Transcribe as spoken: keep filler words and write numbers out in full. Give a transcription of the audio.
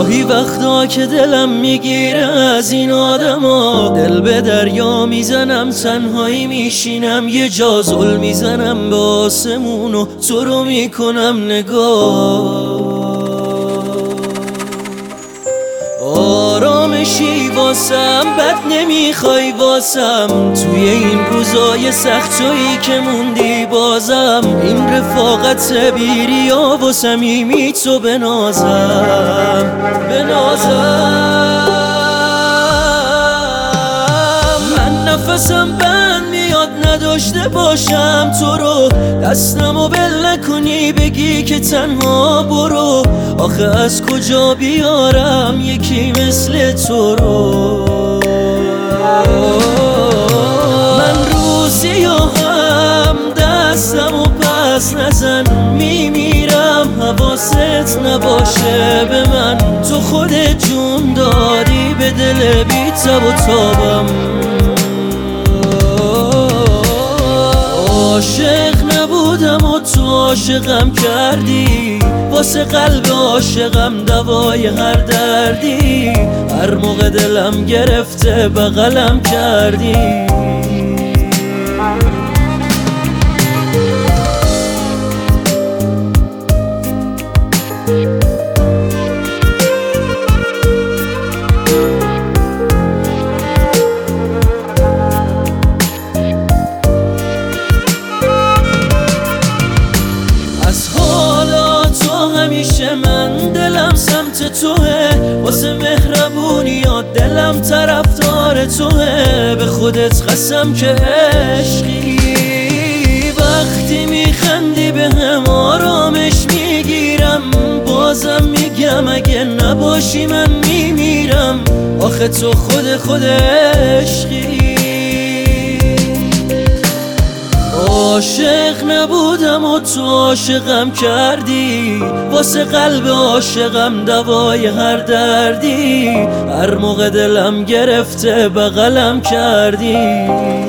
گاهی وقتا که دلم میگیره از این آدما، دل به دریا میزنم تنهایی میشینم، یه جا زل میزنم به آسمون و تو رو میکنم نگاه. آرامشی واسم بد نمیخوای واسم، توی این روزای سخت تویی که موندی بازم، این رفاقت بیریا و صمیمی تو بنازم بنازم. من نفسم بند میاد نداشته باشم تو رو، دستمو بل نکنی بگی که تنها برو، آخه از کجا بیارم یکی مثل تو رو. من روزی هم دستمو پس نزن، میمیرم حواست نباشه به من، تو خودت جون دادی به دل بی تب و تابم. عاشق نبودم و تو عاشقم کردی، واسه قلب عاشقم دوای هر دردی، هر موقع دلم گرفته بغلم کردی. همیشه من دلم سمت توه، واسه مهربونیات دلم طرفدار توه، به خودت قسم که عشقی، وقتی میخندی به هم آرامش میگیرم، بازم میگم اگه نباشی من میمیرم، آخه تو خود خود عشقی. عاشق نبودم و تو عاشقم کردی، واسه قلب عاشقم دوای هر دردی، هر موقع دلم گرفته بغلم کردی.